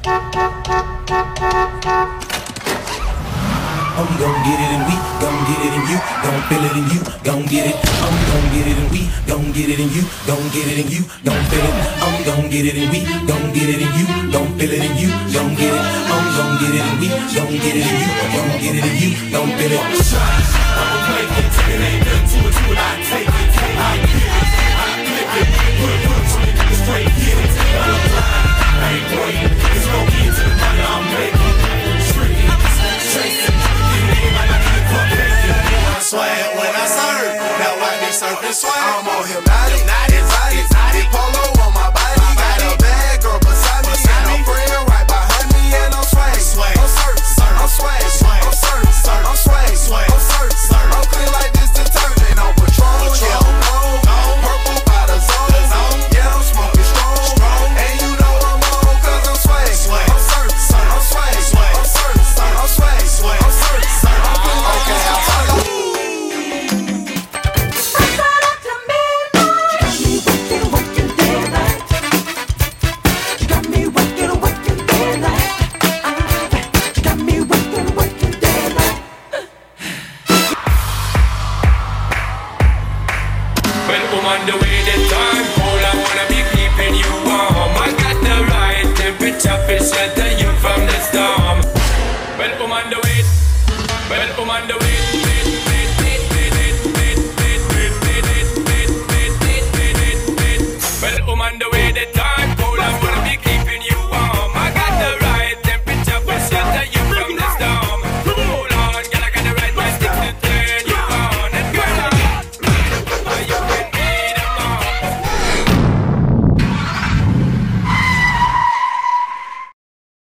I'm gon' get it and we gon' get it and you gon' feel it and you gon' get it. I'm gon' get it and we gon' get it and you gon' get it and you gon' feel it. I'm gon' get it and we gon' get it and you gon' feel it and you gon' get it. I'm gon' get it and we gon' get it and you gon' get it and you gon' feel it. I'ma break it, it ain't nothing to it, I take it, I get it, I flip it, put some niggas straight, get it. I'm blind, I ain't waiting, it's gon' get to the money I'm making. Tricky, chasing. Swag when I serve, now I be surfing swag. I'm on hypnotic, big polo on my body. Got a bad girl beside me, and a friend right behind me, and I'm swag. I'm surf, I'm swag, I'm surf, I'm swag, I'm surf, I'm clean like this detergent on patrol. Yeah, I'm gold, purple by the zone. Yeah, I'm smoking strong, and you know I'm on 'cause I'm swag. I'm surf, I'm swag, I'm surf, I'm swag, I'm surf, I'm clean like this detergent. On the way the time cold, I wanna be keeping you warm. I got the right temperature to shelter you from the storm. Well, on the way, well, on the way.